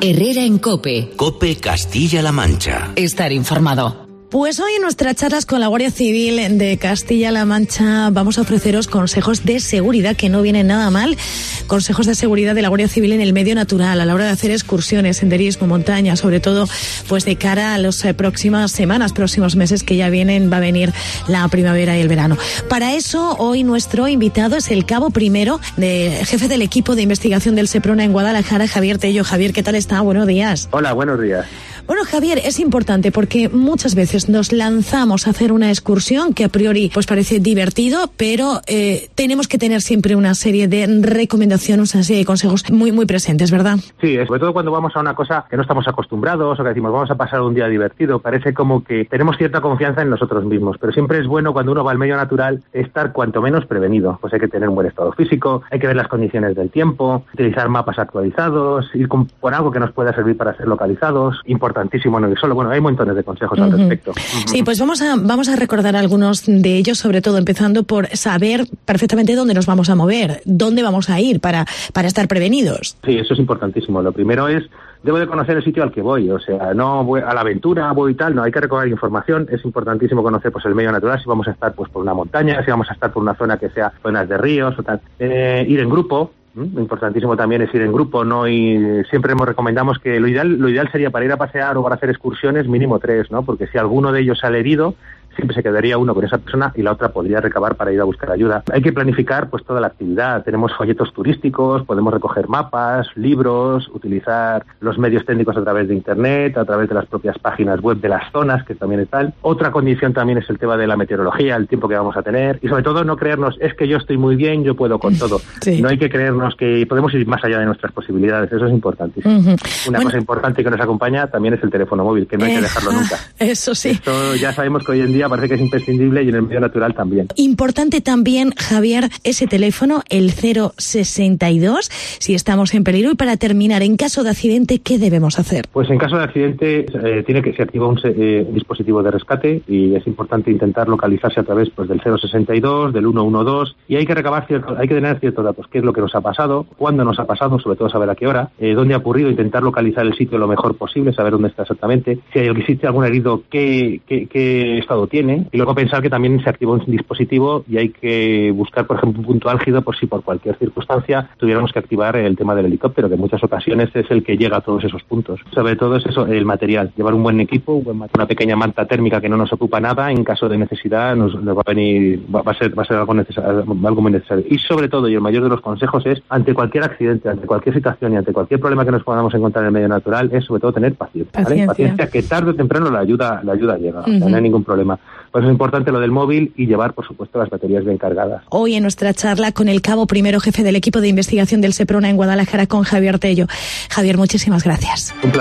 Herrera en COPE. COPE Castilla-La Mancha. Estar informado. Pues hoy en nuestras charlas con la Guardia Civil de Castilla-La Mancha vamos a ofreceros consejos de seguridad que no vienen nada mal. Consejos de seguridad de la Guardia Civil en el medio natural a la hora de hacer excursiones, senderismo, montaña, sobre todo pues de cara a las próximas semanas, próximos meses que ya vienen, va a venir la primavera y el verano. Para eso hoy nuestro invitado es el cabo primero, jefe del equipo de investigación del Seprona en Guadalajara, Javier Tello. Javier, ¿qué tal está? Buenos días. Hola, buenos días. Bueno, Javier, es importante porque muchas veces nos lanzamos a hacer una excursión que a priori pues parece divertido, pero tenemos que tener siempre una serie de recomendaciones, una serie de consejos muy presentes, ¿verdad? Sí, sobre todo cuando vamos a una cosa que no estamos acostumbrados o que decimos vamos a pasar un día divertido, parece como que tenemos cierta confianza en nosotros mismos, pero siempre es bueno cuando uno va al medio natural estar cuanto menos prevenido. Pues hay que tener un buen estado físico, hay que ver las condiciones del tiempo, utilizar mapas actualizados, ir con algo que nos pueda servir para ser localizados, importantísimo, no solo, bueno, hay montones de consejos al respecto. Sí, pues vamos a recordar algunos de ellos, sobre todo empezando por saber perfectamente dónde nos vamos a mover, dónde vamos a ir para estar prevenidos. Sí, eso es importantísimo. Lo primero es, debo de conocer el sitio al que voy, o sea, no voy a la aventura, voy y tal, no, hay que recoger información, es importantísimo conocer pues el medio natural, si vamos a estar pues por una montaña, si vamos a estar por una zona que sea zonas de ríos o tal, ir en grupo. Importantísimo también es ir en grupo, ¿no? Y siempre recomendamos que lo ideal sería para ir a pasear o para hacer excursiones mínimo 3, ¿no? Porque si alguno de ellos sale herido, siempre se quedaría uno con esa persona y la otra podría recabar para ir a buscar ayuda. Hay que planificar pues toda la actividad. Tenemos folletos turísticos, podemos recoger mapas, libros, utilizar los medios técnicos a través de internet, a través de las propias páginas web de las zonas, que también es tal. Otra condición también es el tema de la meteorología, el tiempo que vamos a tener y sobre todo no creernos, es que yo estoy muy bien, yo puedo con todo. Sí. No hay que creernos que podemos ir más allá de nuestras posibilidades, eso es importantísimo. Una cosa importante que nos acompaña también es el teléfono móvil, que no hay que dejarlo nunca. Eso sí. Esto ya sabemos que hoy en día parece que es imprescindible y en el medio natural también. Importante también, Javier, ese teléfono, el 062, si estamos en peligro. Y para terminar, en caso de accidente, ¿qué debemos hacer? Pues en caso de accidente tiene que se activa un dispositivo de rescate y es importante intentar localizarse a través pues del 062, del 112 y hay que recabar hay que tener ciertos datos, qué es lo que nos ha pasado, cuándo nos ha pasado, sobre todo saber a qué hora, dónde ha ocurrido, intentar localizar el sitio lo mejor posible, saber dónde está exactamente, si existe algún herido, qué estado tiene. Y luego pensar que también se activa un dispositivo y hay que buscar, por ejemplo, un punto álgido por si por cualquier circunstancia tuviéramos que activar el tema del helicóptero, que en muchas ocasiones es el que llega a todos esos puntos. Sobre todo es eso, el material, llevar un buen equipo, una pequeña manta térmica que no nos ocupa nada, en caso de necesidad nos va a venir, va a ser algo muy necesario. Y sobre todo, y el mayor de los consejos es, ante cualquier accidente, ante cualquier situación y ante cualquier problema que nos podamos encontrar en el medio natural, es sobre todo tener paciencia, ¿vale? Paciencia, que tarde o temprano la ayuda llega, o sea, no hay ningún problema. Por eso es importante lo del móvil y llevar, por supuesto, las baterías bien cargadas. Hoy en nuestra charla con el cabo primero, jefe del equipo de investigación del Seprona en Guadalajara, con Javier Tello. Javier, muchísimas gracias.